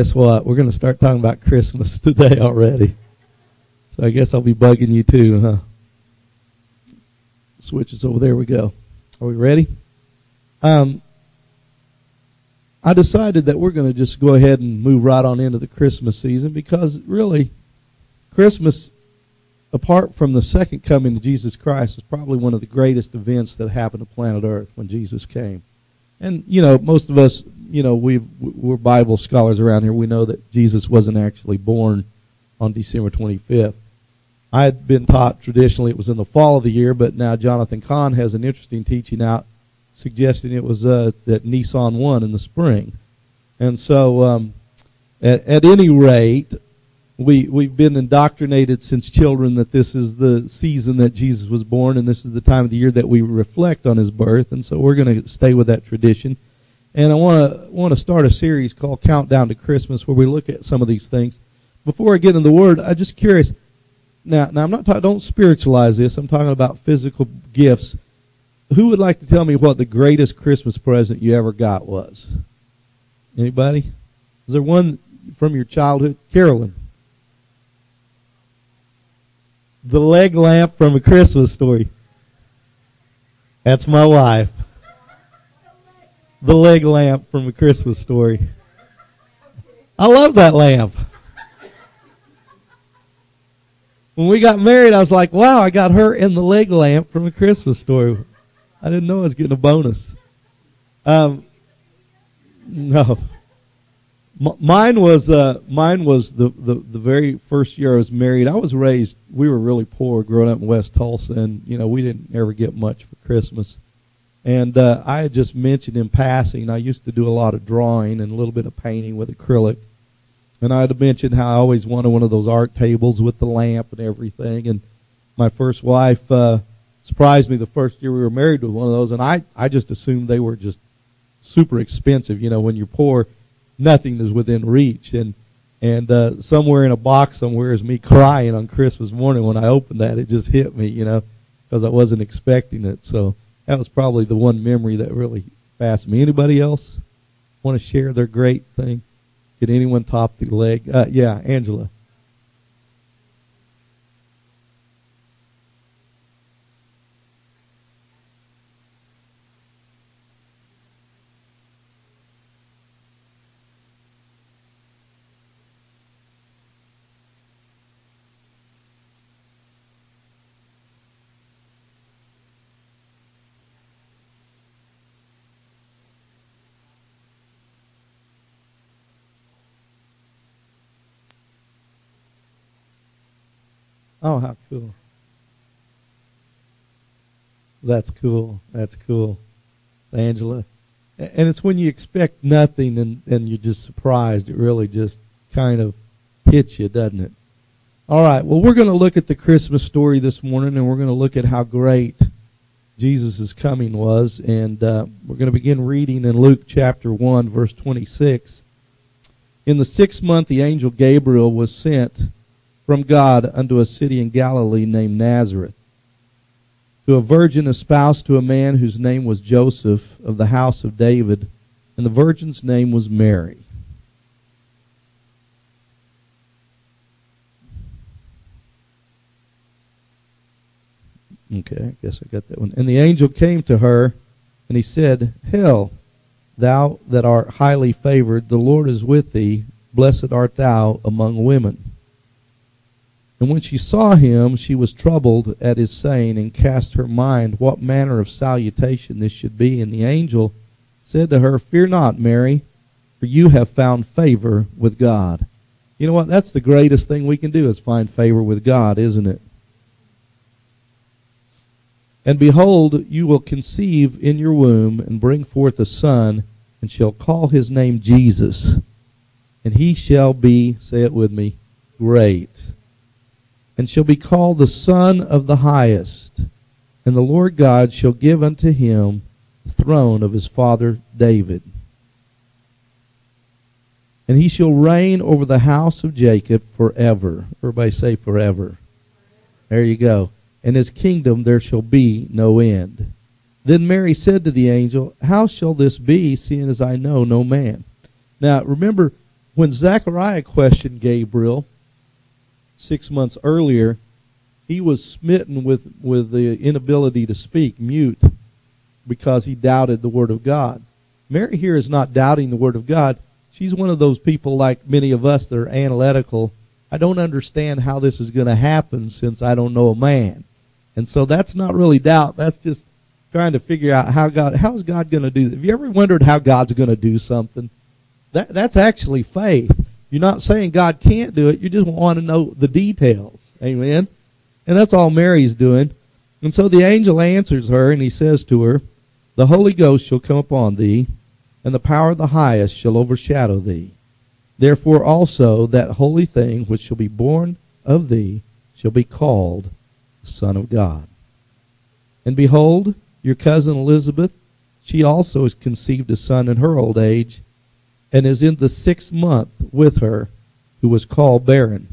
Guess what? We're going to start talking about Christmas today already. So I guess I'll be bugging you too, huh? Switches over. There we go. Are we ready? I decided that we're going to just go ahead and move right on into the Christmas season because really Christmas, apart from the second coming of Jesus Christ, is probably one of the greatest events that happened to planet Earth when Jesus came. And, most of us, we're Bible scholars around here. We know that Jesus wasn't actually born on December 25th. I had been taught traditionally it was in the fall of the year, but now Jonathan Kahn has an interesting teaching out suggesting it was that Nisan 1 in the spring. And so at any rate, we've been indoctrinated since children that this is the season that Jesus was born and this is the time of the year that we reflect on his birth. And so we're going to stay with that tradition. And I want to start a series called Countdown to Christmas where we look at some of these things. Before I get into the Word, I'm just curious. Now I'm not talking, don't spiritualize this. I'm talking about physical gifts. Who would like to tell me what the greatest Christmas present you ever got was? Anybody? Is there one from your childhood? Carolyn. The leg lamp from A Christmas Story. That's my wife. The leg lamp from A Christmas Story. I love that lamp. When we got married, I was like, wow, I got her in the leg lamp from A Christmas Story. I didn't know I was getting a bonus. No. Mine was the very first year I was married. We were really poor growing up in West Tulsa, and, we didn't ever get much for Christmas. And I had just mentioned in passing, I used to do a lot of drawing and a little bit of painting with acrylic. And I had mentioned how I always wanted one of those art tables with the lamp and everything. And my first wife surprised me the first year we were married with one of those. And I just assumed they were just super expensive. When you're poor, nothing is within reach. And somewhere in a box somewhere is me crying on Christmas morning when I opened that. It just hit me, because I wasn't expecting it. So that was probably the one memory that really fastened me. Anybody else want to share their great thing? Did anyone top the leg? Yeah, Angela. Oh, how cool. That's cool. That's cool. Angela. And it's when you expect nothing and you're just surprised. It really just kind of hits you, doesn't it? All right. Well, we're going to look at the Christmas story this morning, and we're going to look at how great Jesus' coming was. And we're going to begin reading in Luke chapter 1, verse 26. In the 6th month, the angel Gabriel was sent from God unto a city in Galilee named Nazareth, to a virgin espoused to a man whose name was Joseph of the house of David, and the virgin's name was Mary. Okay, I guess I got that one. And the angel came to her, and he said, Hail, thou that art highly favored, the Lord is with thee, blessed art thou among women. And when she saw him, she was troubled at his saying, and cast her mind what manner of salutation this should be. And the angel said to her, Fear not, Mary, for you have found favor with God. You know what? That's the greatest thing we can do is find favor with God, isn't it? And behold, you will conceive in your womb and bring forth a son, and shall call his name Jesus. And he shall be, say it with me, great, and shall be called the Son of the Highest. And the Lord God shall give unto him the throne of his father David. And he shall reign over the house of Jacob forever. Everybody say forever. There you go. And his kingdom there shall be no end. Then Mary said to the angel, How shall this be, seeing as I know no man? Now, remember, when Zechariah questioned Gabriel 6 months earlier, he was smitten with the inability to speak, mute, because he doubted the Word of God. Mary here is not doubting the Word of God. She's one of those people like many of us that are analytical. I don't understand how this is going to happen since I don't know a man. And so that's not really doubt. That's just trying to figure out how is God going to do this. Have you ever wondered how God's going to do something? That's actually faith. You're not saying God can't do it. You just want to know the details. Amen? And that's all Mary's doing. And so the angel answers her, and he says to her, "The Holy Ghost shall come upon thee, and the power of the highest shall overshadow thee. Therefore also that holy thing which shall be born of thee shall be called the Son of God. And behold, your cousin Elizabeth, she also has conceived a son in her old age, and is in the 6th month with her, who was called barren.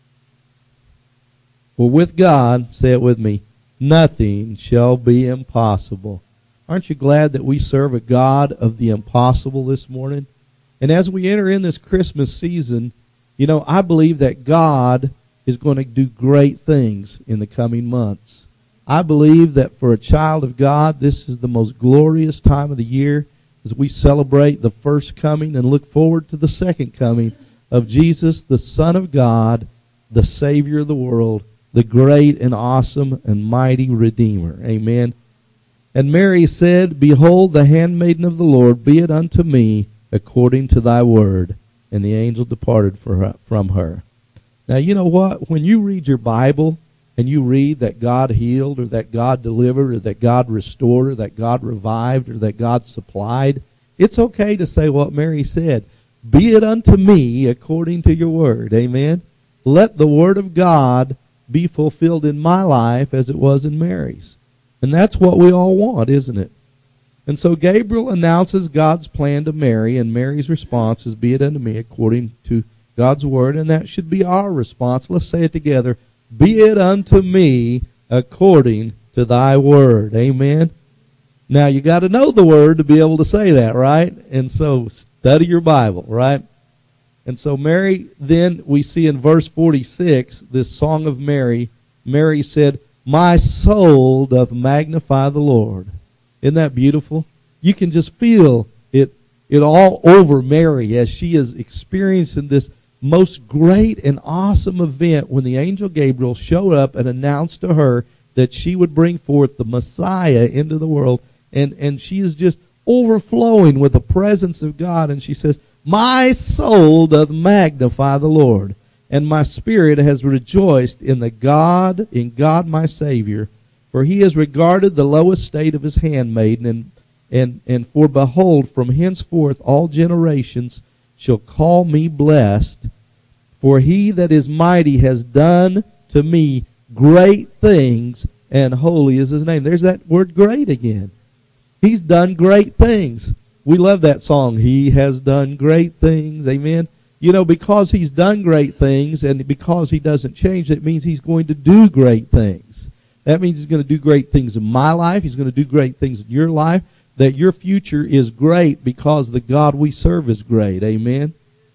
For with God," say it with me, "nothing shall be impossible." Aren't you glad that we serve a God of the impossible this morning? And as we enter in this Christmas season, you know, I believe that God is going to do great things in the coming months. I believe that for a child of God, this is the most glorious time of the year as we celebrate the first coming and look forward to the second coming of Jesus, the Son of God, the Savior of the world, the great and awesome and mighty Redeemer. Amen. And Mary said, "Behold, the handmaiden of the Lord, be it unto me according to thy word." And the angel departed from her. Now, you know what? When you read your Bible and you read that God healed or that God delivered or that God restored or that God revived or that God supplied, it's okay to say what Mary said. Be it unto me according to your word. Amen? Let the word of God be fulfilled in my life as it was in Mary's. And that's what we all want, isn't it? And so Gabriel announces God's plan to Mary, and Mary's response is, "Be it unto me according to God's word," and that should be our response. Let's say it together. Be it unto me according to thy word. Amen? Now, you got to know the word to be able to say that, right? And so study your Bible, right? And so Mary, then we see in verse 46, this song of Mary, Mary said, "My soul doth magnify the Lord." Isn't that beautiful? You can just feel it all over Mary as she is experiencing this most great and awesome event when the angel Gabriel showed up and announced to her that she would bring forth the Messiah into the world. And she is just overflowing with the presence of God. And she says, "My soul doth magnify the Lord, and my spirit has rejoiced in God my Savior. For he has regarded the low estate of his handmaiden, and for behold, from henceforth all generations shall call me blessed. For he that is mighty has done to me great things, and holy is his name." There's that word "great" again. He's done great things. We love that song, "He has done great things." Amen. You know, because he's done great things and because he doesn't change, it means he's going to do great things. That means he's going to do great things in my life. He's going to do great things in your life. That your future is great because the God we serve is great. Amen.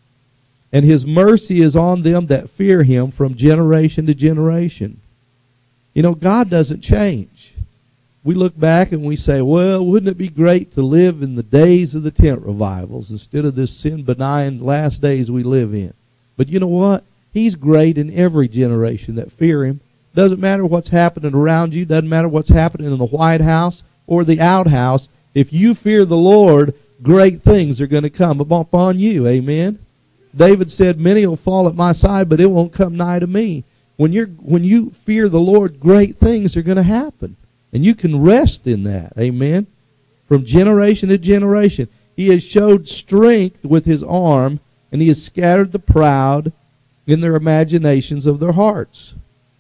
And his mercy is on them that fear him from generation to generation. You know, God doesn't change. We look back and we say, well, wouldn't it be great to live in the days of the tent revivals instead of this sin-benign last days we live in? But you know what? He's great in every generation that fear him. Doesn't matter what's happening around you. Doesn't matter what's happening in the White House or the outhouse. If you fear the Lord, great things are going to come upon you. Amen? David said, "Many will fall at my side, but it won't come nigh to me." When you fear the Lord, great things are going to happen. And you can rest in that. Amen? From generation to generation. He has showed strength with his arm, and he has scattered the proud in their imaginations of their hearts.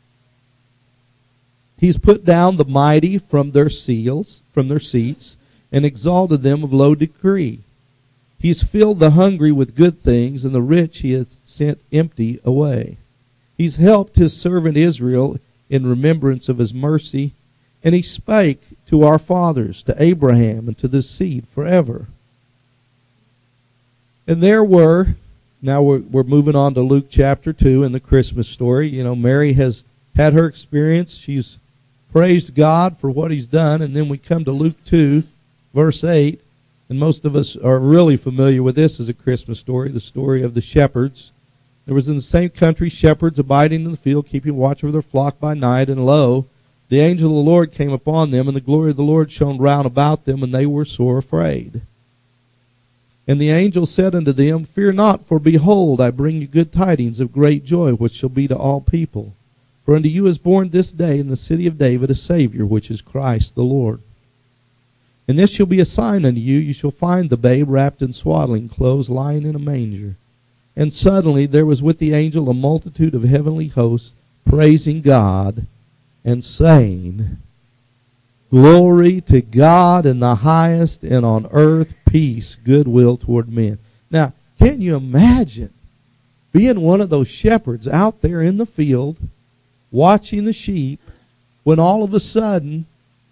He's put down the mighty from their seats, and exalted them of low degree. He's filled the hungry with good things, and the rich he has sent empty away. He's helped his servant Israel in remembrance of his mercy, and he spake to our fathers, to Abraham, and to this seed forever. And there were Now we're moving on to Luke chapter 2 in the Christmas story. You know, Mary has had her experience. She's praised God for what he's done. And then we come to Luke 2, verse 8. And most of us are really familiar with this as a Christmas story, the story of the shepherds. There was in the same country shepherds abiding in the field, keeping watch over their flock by night. And lo, the angel of the Lord came upon them, and the glory of the Lord shone round about them, and they were sore afraid. And the angel said unto them, Fear not, for behold, I bring you good tidings of great joy, which shall be to all people. For unto you is born this day in the city of David a Savior, which is Christ the Lord. And this shall be a sign unto you, you shall find the babe wrapped in swaddling clothes, lying in a manger. And suddenly there was with the angel a multitude of heavenly hosts, praising God, and saying, Glory to God in the highest, and on earth peace, goodwill toward men. Now, can you imagine being one of those shepherds out there in the field, watching the sheep, when all of a sudden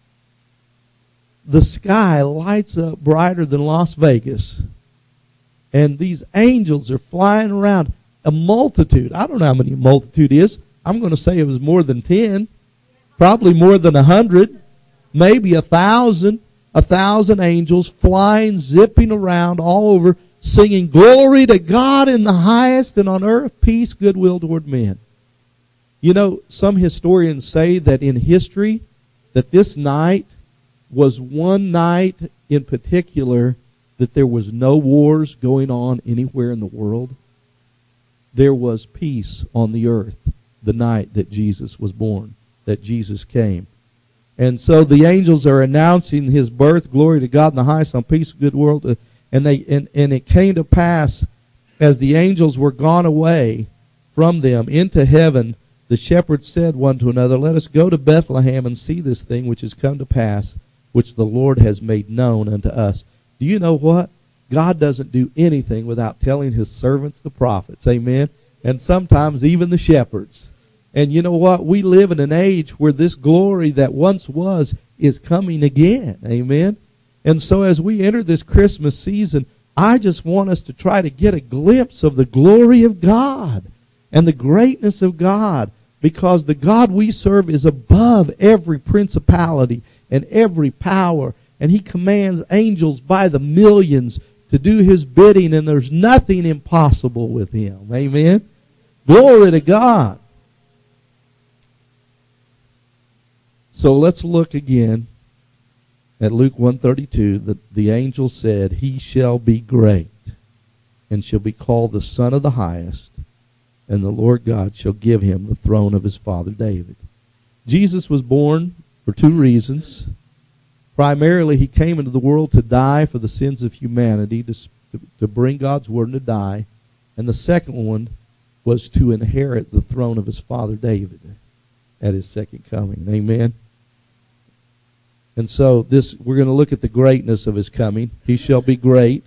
the sky lights up brighter than Las Vegas, and these angels are flying around, a multitude. I don't know how many a multitude is. I'm going to say it was more than 10, probably more than 100, maybe 1,000 angels flying, zipping around all over, singing, Glory to God in the highest, and on earth peace, goodwill toward men. You know, some historians say that in history, that this night was one night in particular that there was no wars going on anywhere in the world. There was peace on the earth the night that Jesus was born, that Jesus came. And so the angels are announcing his birth, glory to God in the highest, on peace, good world. And it came to pass, as the angels were gone away from them into heaven, the shepherds said one to another, Let us go to Bethlehem and see this thing which has come to pass, which the Lord has made known unto us. Do you know what? God doesn't do anything without telling his servants, the prophets. Amen? And sometimes even the shepherds. And you know what? We live in an age where this glory that once was is coming again. Amen? And so as we enter this Christmas season, I just want us to try to get a glimpse of the glory of God and the greatness of God, because the God we serve is above every principality and every power, and he commands angels by the millions to do his bidding, and there's nothing impossible with him. Amen? Glory to God. So let's look again at Luke 1:32. The angel said, He shall be great, and shall be called the Son of the Highest, and the Lord God shall give him the throne of his father David. Jesus was born for two reasons. Primarily, he came into the world to die for the sins of humanity, to bring God's word and to die. And the second one was to inherit the throne of his father David at his second coming. Amen? And so we're going to look at the greatness of his coming. He shall be great.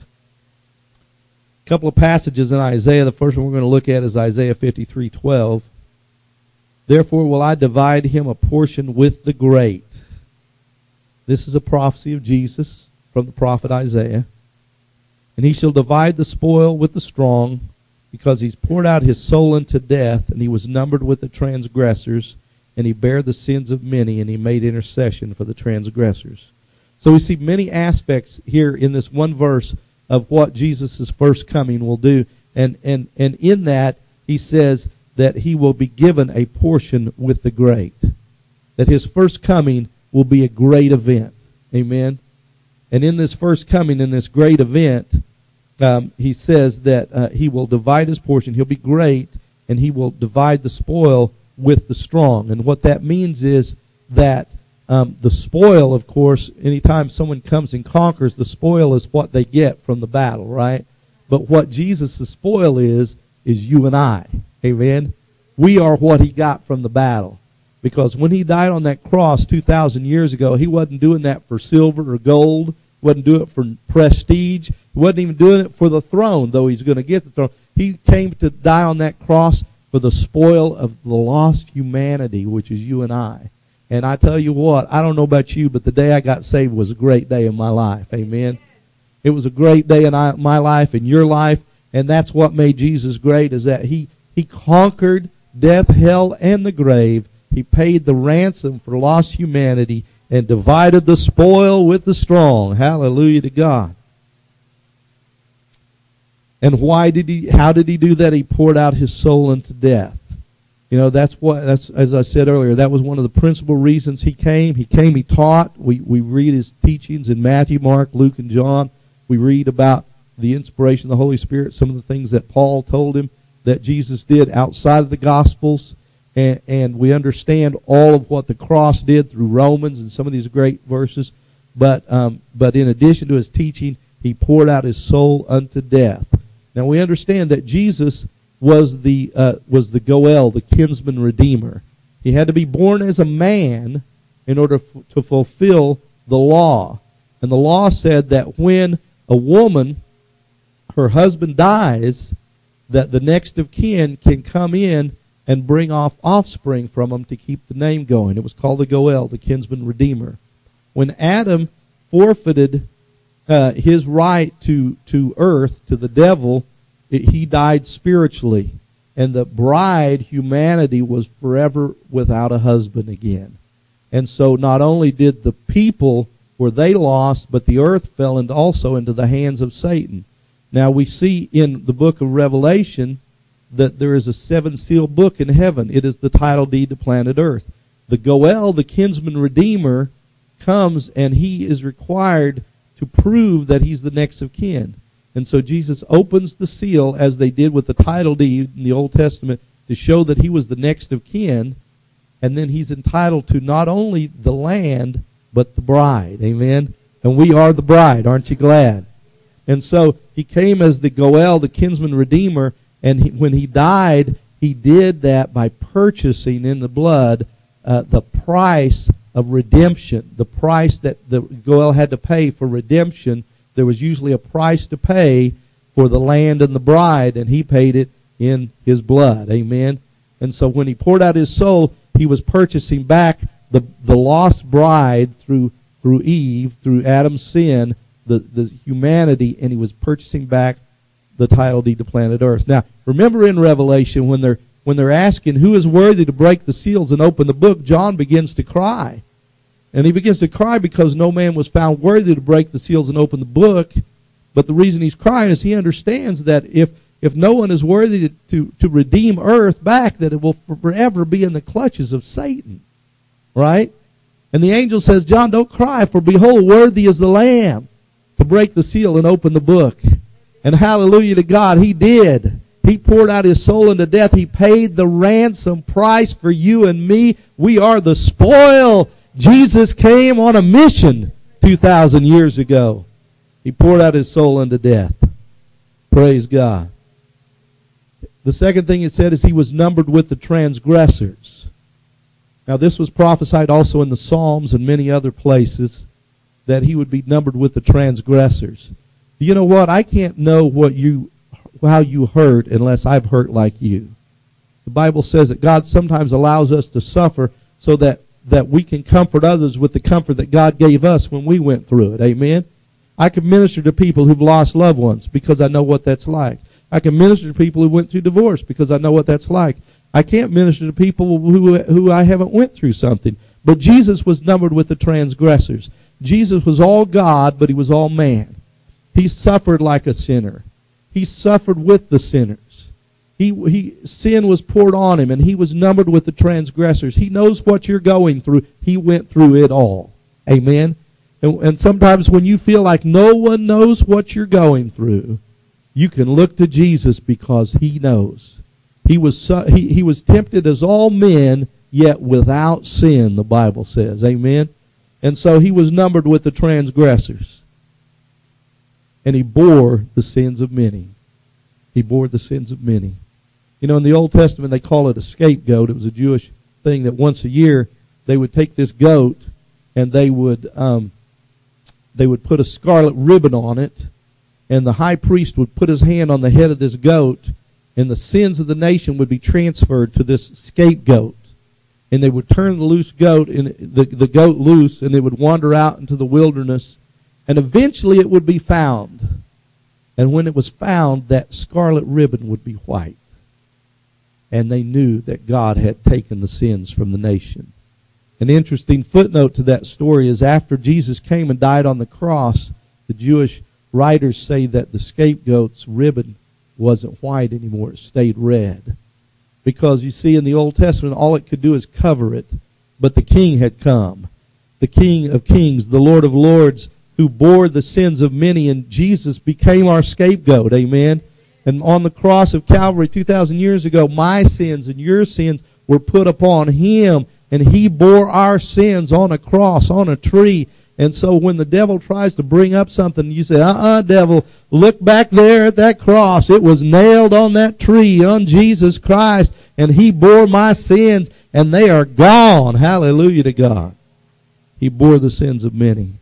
A couple of passages in Isaiah. The first one we're going to look at is Isaiah 53:12. Therefore will I divide him a portion with the great. This is a prophecy of Jesus from the prophet Isaiah. And he shall divide the spoil with the strong, because he's poured out his soul unto death, and he was numbered with the transgressors, and he bare the sins of many, and he made intercession for the transgressors. So we see many aspects here in this one verse of what Jesus' first coming will do. And in that, he says that he will be given a portion with the great. That his first coming will be a great event. Amen? And in this first coming, in this great event, he says that he will divide his portion. He'll be great, and he will divide the spoil with the strong. And what that means is that the spoil, of course, anytime someone comes and conquers, the spoil is what they get from the battle, right? But what Jesus' spoil is you and I. Amen? We are what he got from the battle. Because when he died on that cross 2,000 years ago, he wasn't doing that for silver or gold. He wasn't doing it for prestige. He wasn't even doing it for the throne, though he's going to get the throne. He came to die on that cross for the spoil of the lost humanity, which is you and I. And I tell you what, I don't know about you, but the day I got saved was a great day in my life. Amen? It was a great day in my life, in your life, And that's what made Jesus great, is that he conquered death, hell, and the grave. He paid the ransom for lost humanity and divided the spoil with the strong. Hallelujah to God. And how did he do that? He poured out his soul unto death. You know, that's as I said earlier, that was one of the principal reasons he came. He came, he taught. We read his teachings in Matthew, Mark, Luke, and John. We read about the inspiration of the Holy Spirit, some of the things that Paul told him that Jesus did outside of the Gospels. And we understand all of what the cross did through Romans and some of these great verses. But in addition to his teaching, he poured out his soul unto death. Now we understand that Jesus was the Goel, the kinsman redeemer. He had to be born as a man in order to fulfill the law. And the law said that when a woman, her husband dies, that the next of kin can come in and bring off offspring from him to keep the name going. It was called the Goel, the kinsman redeemer. When Adam forfeited his right to earth, to the devil, he died spiritually. And the bride, humanity, was forever without a husband again. And so not only did the people, were they lost, but the earth fell also into the hands of Satan. Now we see in the book of Revelation that there is a 7-seal book in heaven. It is the title deed to planet earth. The Goel, the kinsman redeemer, comes and he is required to prove that he's the next of kin. And so Jesus opens the seal, as they did with the title deed in the Old Testament, to show that he was the next of kin. And then he's entitled to not only the land, but the bride. Amen? And we are the bride. Aren't you glad? And so he came as the Goel, the kinsman redeemer, and when he died, he did that by purchasing in the blood the price of redemption, the price that the Goel had to pay for redemption. There was usually a price to pay for the land and the bride, and he paid it in his blood. Amen? And so when he poured out his soul, he was purchasing back the lost bride through Eve, through Adam's sin, the humanity, and he was purchasing back the title deed to planet earth. Now, remember in Revelation when they're asking who is worthy to break the seals and open the book, John begins to cry. And he begins to cry because no man was found worthy to break the seals and open the book. But the reason he's crying is he understands that if no one is worthy to redeem earth back, that it will forever be in the clutches of Satan. Right? And the angel says, John, don't cry, for behold, worthy is the Lamb to break the seal and open the book. And hallelujah to God, he did. He poured out his soul into death. He paid the ransom price for you and me. We are the spoil. Jesus came on a mission 2,000 years ago. He poured out his soul unto death. Praise God. The second thing it said is he was numbered with the transgressors. Now this was prophesied also in the Psalms and many other places, that he would be numbered with the transgressors. You know what? I can't know how you hurt unless I've hurt like you. The Bible says that God sometimes allows us to suffer so that we can comfort others with the comfort that God gave us when we went through it. Amen? I can minister to people who've lost loved ones because I know what that's like. I can minister to people who went through divorce because I know what that's like. I can't minister to people who I haven't went through something. But Jesus was numbered with the transgressors. Jesus was all God, but he was all man. He suffered like a sinner. He suffered with the sinners. Sin was poured on him, and he was numbered with the transgressors. He knows what you're going through. He went through it all. Amen? And sometimes when you feel like no one knows what you're going through, you can look to Jesus because he knows. He was tempted as all men, yet without sin, the Bible says. Amen? And so he was numbered with the transgressors. And he bore the sins of many. He bore the sins of many. You know, in the Old Testament, they call it a scapegoat. It was a Jewish thing that once a year they would take this goat and they would put a scarlet ribbon on it, and the high priest would put his hand on the head of this goat, and the sins of the nation would be transferred to this scapegoat. And they would turn the loose goat, and the goat loose, and it would wander out into the wilderness, and eventually it would be found. And when it was found, that scarlet ribbon would be white. And they knew that God had taken the sins from the nation. An interesting footnote to that story is after Jesus came and died on the cross, the Jewish writers say that the scapegoat's ribbon wasn't white anymore. It stayed red. Because you see, in the Old Testament, all it could do is cover it. But the King had come. The King of Kings, the Lord of Lords, who bore the sins of many, and Jesus became our scapegoat. Amen. And on the cross of Calvary 2,000 years ago, my sins and your sins were put upon him, and he bore our sins on a cross, on a tree. And so when the devil tries to bring up something, you say, devil, look back there at that cross. It was nailed on that tree, on Jesus Christ, and he bore my sins, and they are gone. Hallelujah to God. He bore the sins of many.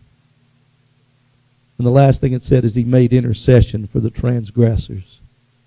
And the last thing it said is he made intercession for the transgressors.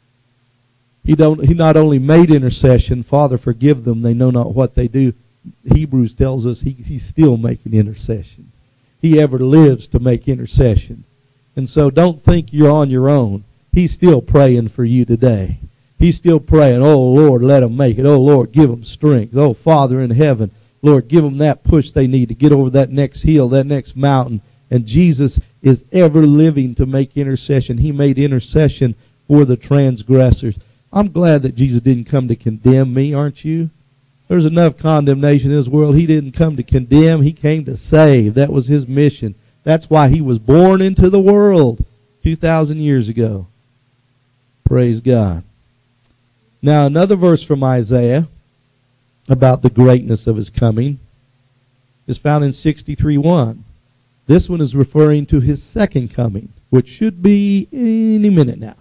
He not only made intercession, Father, forgive them, they know not what they do. Hebrews tells us he's still making intercession. He ever lives to make intercession. And so don't think you're on your own. He's still praying for you today. He's still praying, oh, Lord, let them make it. Oh, Lord, give them strength. Oh, Father in heaven, Lord, give them that push they need to get over that next hill, that next mountain. And Jesus is ever living to make intercession. He made intercession for the transgressors. I'm glad that Jesus didn't come to condemn me, aren't you? There's enough condemnation in this world. He didn't come to condemn. He came to save. That was his mission. That's why he was born into the world 2,000 years ago. Praise God. Now, another verse from Isaiah about the greatness of his coming is found in 63:1. This one is referring to his second coming, which should be any minute now.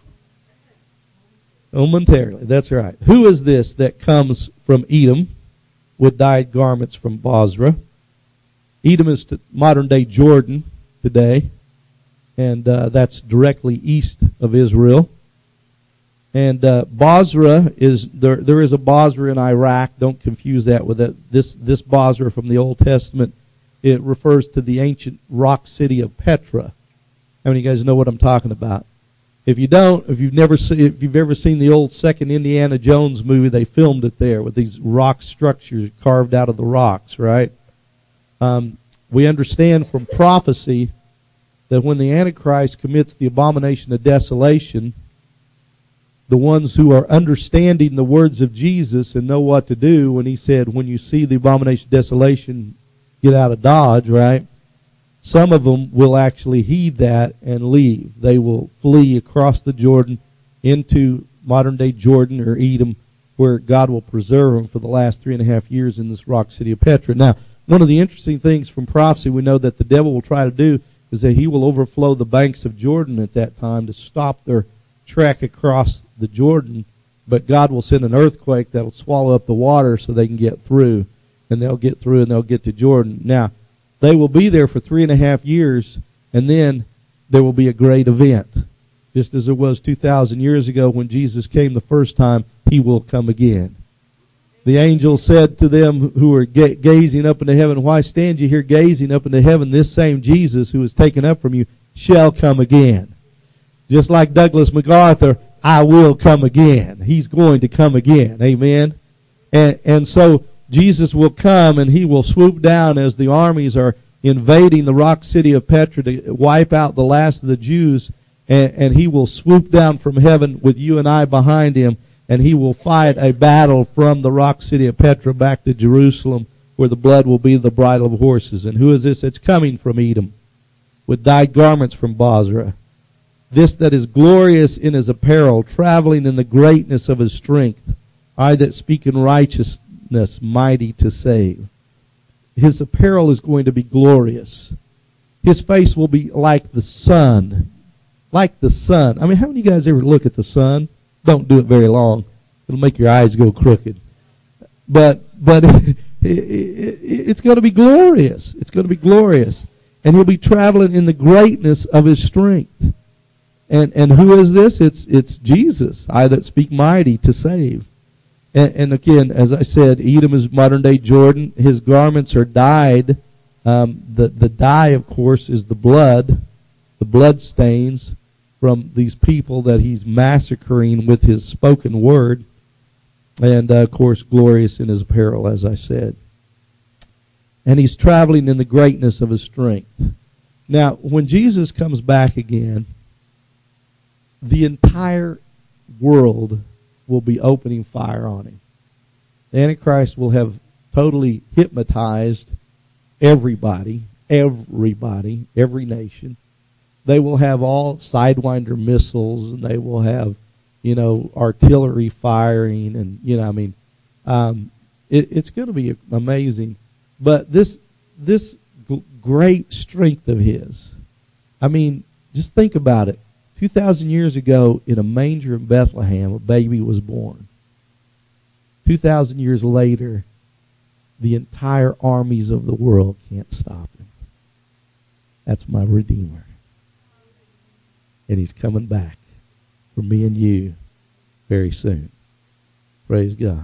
Momentarily, that's right. Who is this that comes from Edom with dyed garments from Bozrah? Edom is modern-day Jordan today, and that's directly east of Israel. And Bozrah is, there is a Bozrah in Iraq. Don't confuse that with that. This Bozrah from the Old Testament, it refers to the ancient rock city of Petra. How many of you guys know what I'm talking about? If you don't, if you've ever seen the old second Indiana Jones movie, they filmed it there with these rock structures carved out of the rocks, right? We understand from prophecy that when the Antichrist commits the abomination of desolation, the ones who are understanding the words of Jesus and know what to do, when he said, when you see the abomination of desolation, get out of Dodge, right? Some of them will actually heed that and leave. They will flee across the Jordan into modern-day Jordan or Edom, where God will preserve them for the last 3.5 years in this rock city of Petra. Now, one of the interesting things from prophecy we know that the devil will try to do is that he will overflow the banks of Jordan at that time to stop their trek across the Jordan, but God will send an earthquake that will swallow up the water so they can get through, and they'll get through and they'll get to Jordan. Now, they will be there for 3.5 years, and then there will be a great event. Just as it was 2,000 years ago when Jesus came the first time, he will come again. The angel said to them who were gazing up into heaven, why stand you here gazing up into heaven? This same Jesus who was taken up from you shall come again. Just like Douglas MacArthur, I will come again. He's going to come again. Amen. And so Jesus will come and he will swoop down as the armies are invading the rock city of Petra to wipe out the last of the Jews, and he will swoop down from heaven with you and I behind him, and he will fight a battle from the rock city of Petra back to Jerusalem, where the blood will be the bridle of horses. And who is this that's coming from Edom with dyed garments from Bozrah? This that is glorious in his apparel, traveling in the greatness of his strength, I that speak in righteousness, mighty to save. His apparel is going to be glorious. His face will be like the sun. Like the sun. I mean, how many of you guys ever look at the sun? Don't do it very long. It'll make your eyes go crooked. But it's going to be glorious. It's going to be glorious. And he'll be traveling in the greatness of his strength. And who is this? It's Jesus. I that speak mighty to save. And again, as I said, Edom is modern-day Jordan. His garments are dyed. The dye, of course, is the blood stains. from these people that he's massacring with his spoken word. And, of course, glorious in his apparel, as I said. And he's traveling in the greatness of his strength. Now, when Jesus comes back again, the entire world will be opening fire on him. The Antichrist will have totally hypnotized everybody, every nation. They will have all Sidewinder missiles, and they will have, artillery firing, and, it's going to be amazing. But this great strength of his, just think about it. 2,000 years ago, in a manger in Bethlehem, a baby was born. 2,000 years later, the entire armies of the world can't stop him. That's my Redeemer. And he's coming back for me and you very soon. Praise God.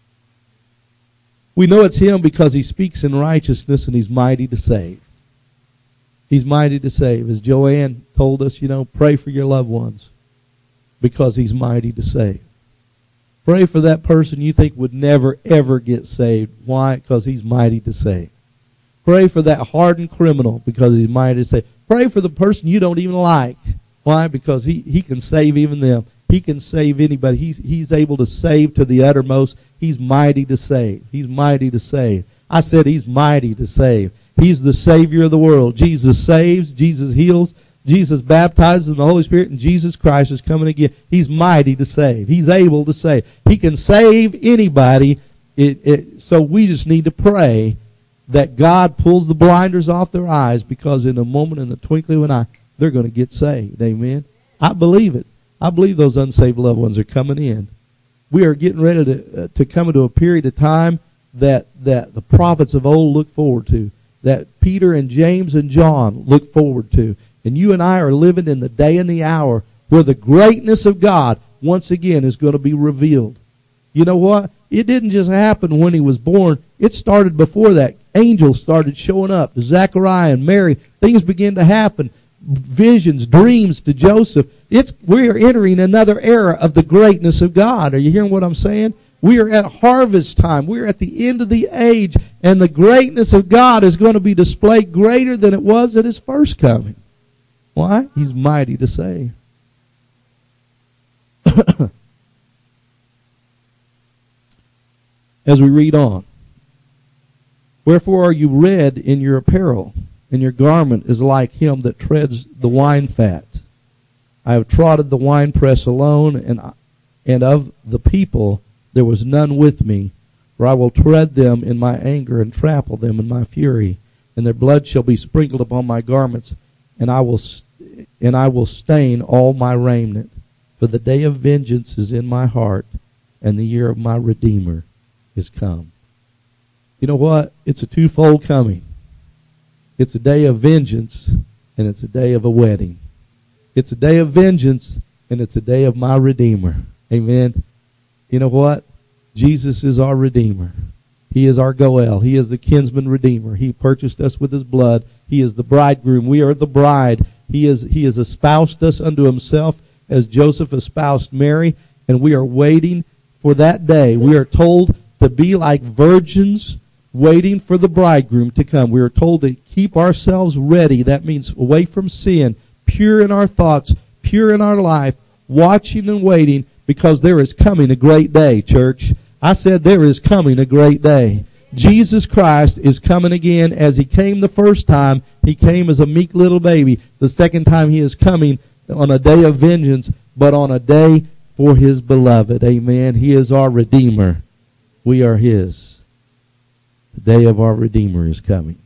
We know it's him because he speaks in righteousness and he's mighty to save. He's mighty to save. As Joanne told us, pray for your loved ones because he's mighty to save. Pray for that person you think would never, ever get saved. Why? Because he's mighty to save. Pray for that hardened criminal because he's mighty to save. Pray for the person you don't even like. Why? Because he can save even them. He can save anybody. He's able to save to the uttermost. He's mighty to save. He's mighty to save. I said he's mighty to save. He's the Savior of the world. Jesus saves. Jesus heals. Jesus baptizes in the Holy Spirit, and Jesus Christ is coming again. He's mighty to save. He's able to save. He can save anybody. So we just need to pray that God pulls the blinders off their eyes, because in a moment, in the twinkling of an eye, they're going to get saved. Amen. I believe it. I believe those unsaved loved ones are coming in. We are getting ready to come into a period of time that the prophets of old look forward to, that Peter and James and John look forward to. And you and I are living in the day and the hour where the greatness of God once again is going to be revealed. You know what? It didn't just happen when he was born. It started before that. Angels started showing up to Zechariah and Mary. Things began to happen. Visions, dreams to Joseph. We are entering another era of the greatness of God. Are you hearing what I'm saying? We are at harvest time. We are at the end of the age, and the greatness of God is going to be displayed greater than it was at his first coming. Why? He's mighty to save. As we read on. Wherefore are you red in your apparel, and your garment is like him that treads the wine fat. I have trodden the winepress alone, and of the people there was none with me. For I will tread them in my anger, and trample them in my fury, and their blood shall be sprinkled upon my garments, and I will stain all my raiment. For the day of vengeance is in my heart, and the year of my Redeemer is come. You know what? It's a twofold coming. It's a day of vengeance, and it's a day of a wedding. It's a day of vengeance, and it's a day of my Redeemer. Amen. You know what? Jesus is our Redeemer. He is our Goel. He is the kinsman Redeemer. He purchased us with his blood. He is the bridegroom. We are the bride. He has espoused us unto himself as Joseph espoused Mary, and we are waiting for that day. We are told to be like virgins waiting for the bridegroom to come. We are told to keep ourselves ready. That means away from sin, pure in our thoughts, pure in our life, watching and waiting, because there is coming a great day, church. I said there is coming a great day. Jesus Christ is coming again. As he came the first time, he came as a meek little baby. The second time he is coming on a day of vengeance, but on a day for his beloved. Amen. He is our Redeemer. We are his. The day of our Redeemer is coming.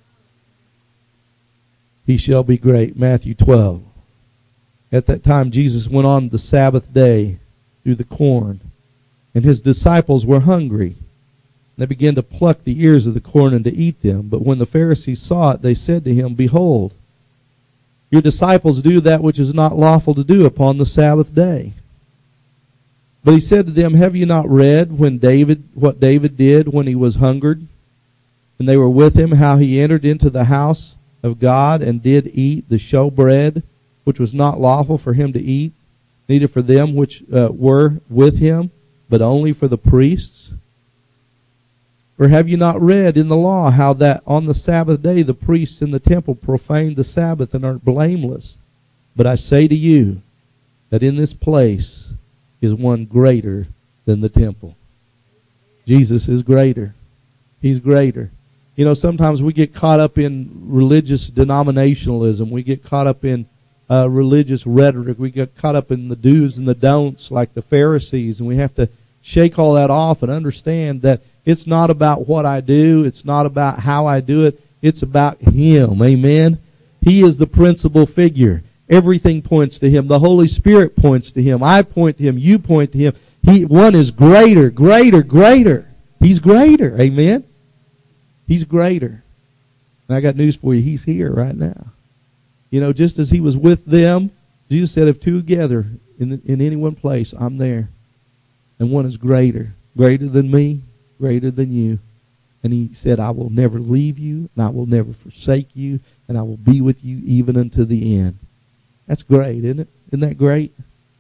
He shall be great. Matthew 12. At that time Jesus went on the Sabbath day through the corn, and his disciples were hungry. They began to pluck the ears of the corn and to eat them. But when the Pharisees saw it, they said to him, Behold, your disciples do that which is not lawful to do upon the Sabbath day. But he said to them, Have you not read what David did when he was hungered, and they were with him, how he entered into the house of God and did eat the showbread which was not lawful for him to eat, neither for them which were with him, but only for the priests? Or have you not read in the law how that on the Sabbath day the priests in the temple profaned the Sabbath and are blameless? But I say to you that in this place is one greater than the temple. Jesus is greater. He's greater. You know, sometimes we get caught up in religious denominationalism. We get caught up in religious rhetoric. We get caught up in the do's and the don'ts like the Pharisees, and we have to shake all that off and understand that it's not about what I do. It's not about how I do it. It's about Him. Amen? He is the principal figure. Everything points to Him. The Holy Spirit points to Him. I point to Him. You point to Him. One is greater, greater, greater. He's greater. Amen? He's greater. And I got news for you. He's here right now. You know, just as He was with them, Jesus said, if two together in any one place, I'm there. And one is greater. Greater than me, greater than you. And He said, I will never leave you, and I will never forsake you, and I will be with you even unto the end. That's great, isn't it? Isn't that great?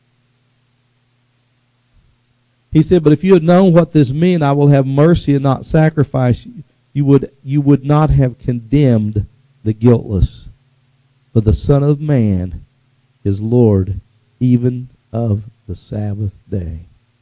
He said, but if you had known what this meant, I will have mercy and not sacrifice, you would not have condemned the guiltless. But the Son of Man is Lord even of the Sabbath day.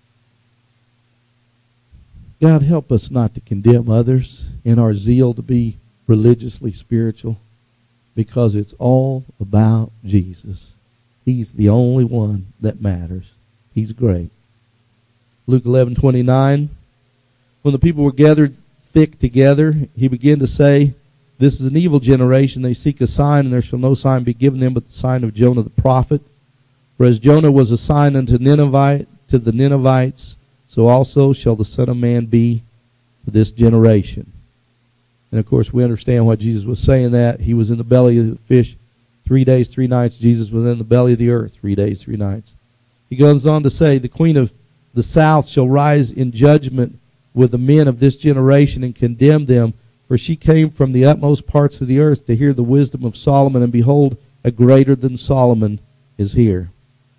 God, help us not to condemn others in our zeal to be religiously spiritual, because it's all about Jesus. He's the only one that matters. He's great. Luke 11:29, when the people were gathered thick together, He began to say, this is an evil generation. They seek a sign, and there shall no sign be given them but the sign of Jonah the prophet. For as Jonah was a sign unto the Ninevites, so also shall the Son of Man be to this generation. And of course, we understand why Jesus was saying that. He was in the belly of the fish 3 days, 3 nights. Jesus was in the belly of the earth 3 days, 3 nights. He goes on to say, the queen of the south shall rise in judgment with the men of this generation and condemn them, for she came from the utmost parts of the earth to hear the wisdom of Solomon, and behold, a greater than Solomon is here.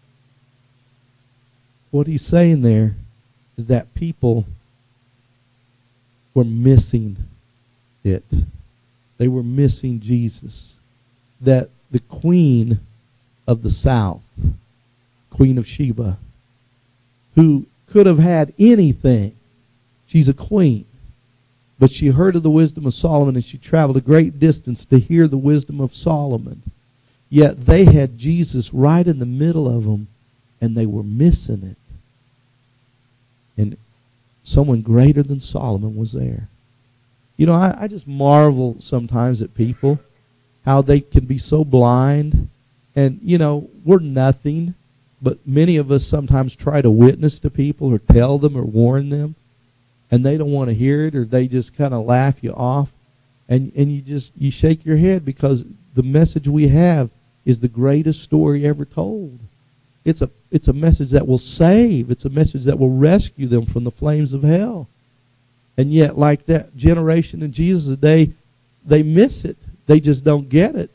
What he's saying there is that people were missing it. They were missing Jesus. That the queen of the south, Queen of Sheba, who could have had anything, she's a queen, but she heard of the wisdom of Solomon, and she traveled a great distance to hear the wisdom of Solomon. Yet they had Jesus right in the middle of them, and they were missing it. And someone greater than Solomon was there. You know, I just marvel sometimes at people, how they can be so blind. And, you know, we're nothing, but many of us sometimes try to witness to people or tell them or warn them, and they don't want to hear it, or they just kind of laugh you off. And you shake your head, because the message we have is the greatest story ever told. It's a message that will save. It's a message that will rescue them from the flames of hell. And yet, like that generation in Jesus' day, they miss it. They just don't get it.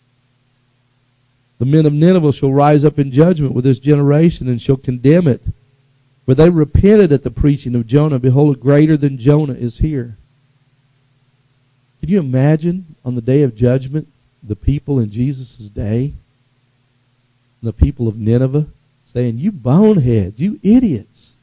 The men of Nineveh shall rise up in judgment with this generation, and shall condemn it. For they repented at the preaching of Jonah. Behold, greater than Jonah is here. Can you imagine on the day of judgment, the people in Jesus' day, the people of Nineveh, saying, you boneheads, you idiots.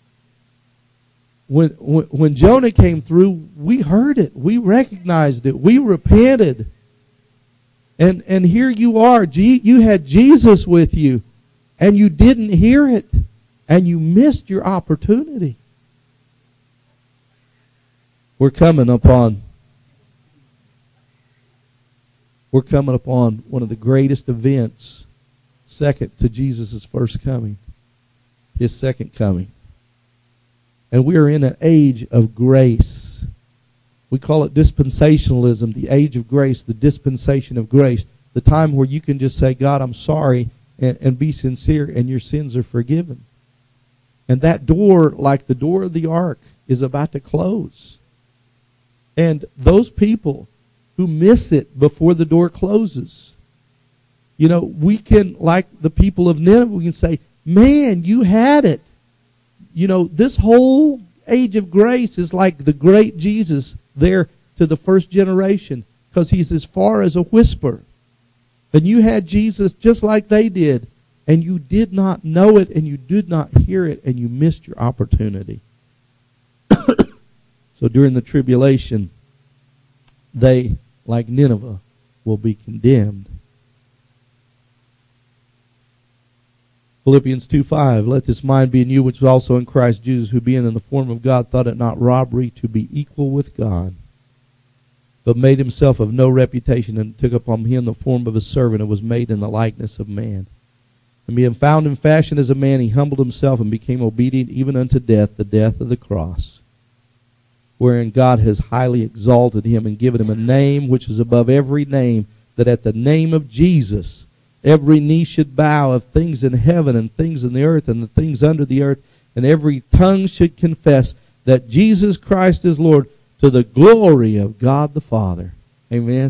When Jonah came through, we heard it. We recognized it. We repented. And here you are. You had Jesus with you, and you didn't hear it. And you missed your opportunity. We're coming upon one of the greatest events, second to Jesus' first coming, His second coming. And we are in an age of grace. We call it dispensationalism, the age of grace, the dispensation of grace, the time where you can just say, God, I'm sorry, and be sincere, and your sins are forgiven. And that door, like the door of the ark, is about to close. And those people who miss it before the door closes, We can, like the people of Nineveh, we can say, man, you had it. This whole age of grace is like the great Jesus there to the first generation, because he's as far as a whisper. And you had Jesus just like they did, and you did not know it, and you did not hear it, and you missed your opportunity. So during the tribulation, they, like Nineveh, will be condemned. Philippians 2:5, let this mind be in you, which was also in Christ Jesus, who being in the form of God, thought it not robbery to be equal with God, but made himself of no reputation, and took upon him the form of a servant, and was made in the likeness of man. And being found in fashion as a man, he humbled himself, and became obedient even unto death, the death of the cross, wherein God has highly exalted him, and given him a name which is above every name, that at the name of Jesus every knee should bow, of things in heaven and things in the earth and the things under the earth, and every tongue should confess that Jesus Christ is Lord, to the glory of God the Father. Amen.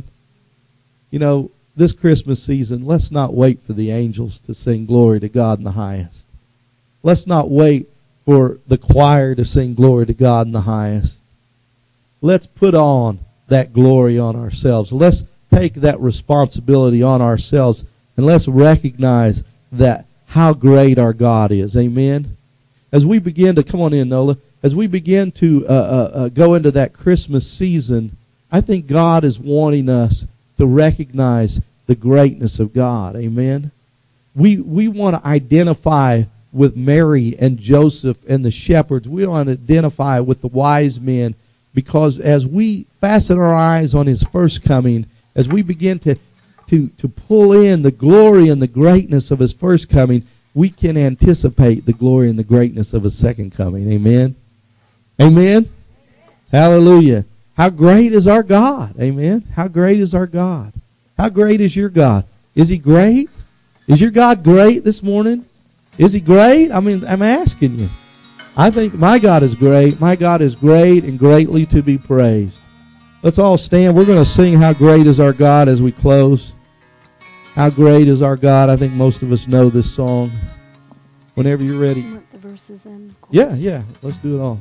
This Christmas season, let's not wait for the angels to sing glory to God in the highest. Let's not wait for the choir to sing glory to God in the highest. Let's put on that glory on ourselves. Let's take that responsibility on ourselves, and let's recognize that how great our God is. Amen. As we begin to, come on in, Nola, as we begin to go into that Christmas season, I think God is wanting us to recognize the greatness of God. Amen. We want to identify with Mary and Joseph and the shepherds. We want to identify with the wise men, because as we fasten our eyes on his first coming, as we begin to pull in the glory and the greatness of his first coming, we can anticipate the glory and the greatness of his second coming. Amen. Amen. Hallelujah. How great is our God? Amen. How great is our God? How great is your God? Is he great? Is your God great this morning? Is he great? I'm asking you. I think my God is great. My God is great and greatly to be praised. Let's all stand. We're going to sing How Great Is Our God as we close. How great is our God. I think most of us know this song. Whenever you're ready. You want the verses in? Yeah. Let's do it all.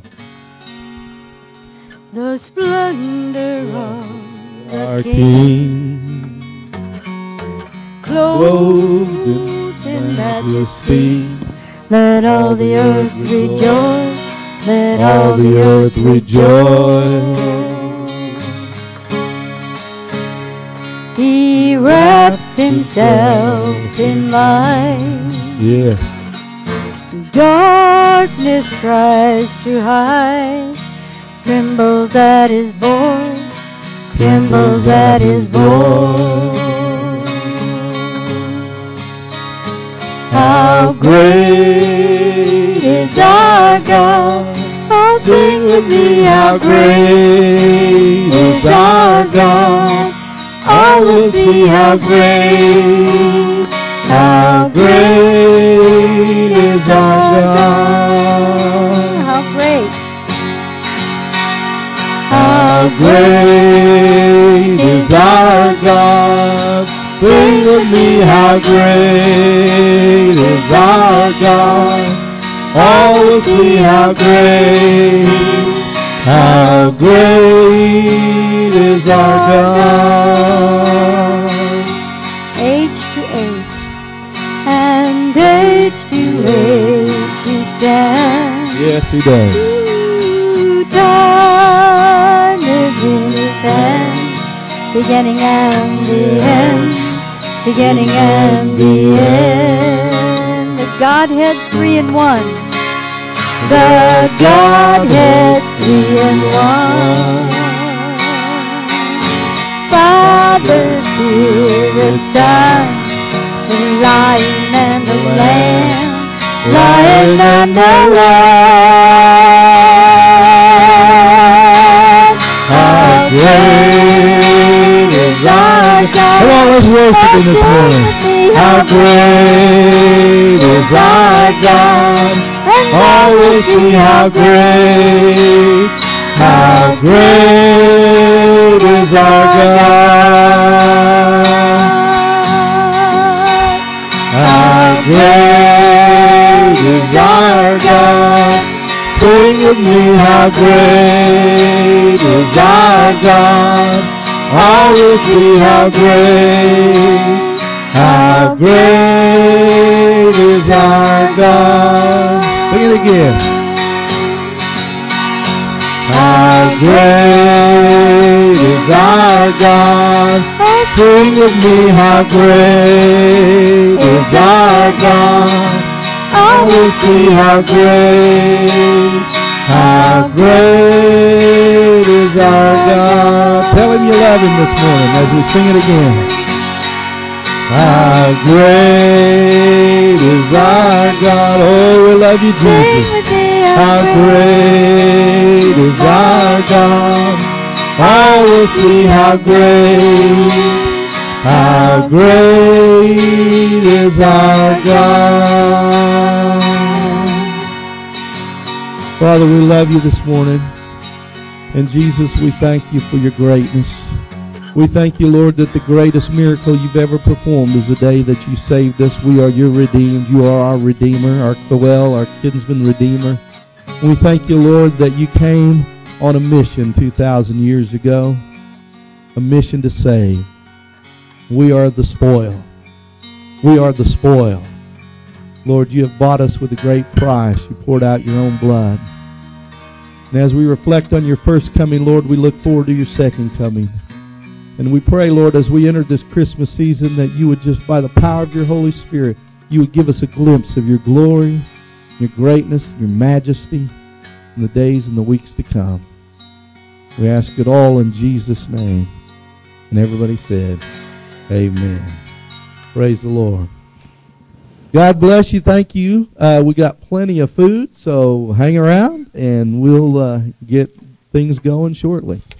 The splendor of Our the King, clothed in majesty. Let all the earth rejoice. Let All the earth rejoice. He wraps himself in light. Yes. Darkness tries to hide. Trembles at his voice. Trembles at his voice. How great is our God. Oh, sing with me, how great is our God. All will see how great is our God. How great. How great is our God. Sing with me, how great is our God. All will see how great is our God. Age to age, and age to age he stands. Yes, he does. Time is in his hands, beginning and the end. Beginning and the end. The Godhead 3 in 1. The Godhead 3 in 1. Father, Spirit, Son, the Lion and the Lamb, Lion and the Lamb. How great is our God. Come on, let's worship him this morning. How great is our God. All will see how great is our God. me how great is our God. All will see how great is our God. Sing it again. How great is our God. Sing with me, how great is our God. I will see how great is our God. Tell him you love him this morning as we sing it again. How great is our God. Oh, we love you, Jesus. How great is our God. I will see how great is our God. Father, we love you this morning. And Jesus, we thank you for your greatness. We thank you, Lord, that the greatest miracle you've ever performed is the day that you saved us. We are your redeemed. You are our Redeemer, our Coel, our kinsman Redeemer. And we thank you, Lord, that you came on a mission 2,000 years ago, a mission to save. We are the spoil. We are the spoil. Lord, you have bought us with a great price. You poured out your own blood. And as we reflect on your first coming, Lord, we look forward to your second coming. And we pray, Lord, as we enter this Christmas season, that you would just, by the power of your Holy Spirit, you would give us a glimpse of your glory, your greatness, your majesty in the days and the weeks to come. We ask it all in Jesus' name. And everybody said, amen. Praise the Lord. God bless you. Thank you. We got plenty of food, so hang around, and we'll get things going shortly.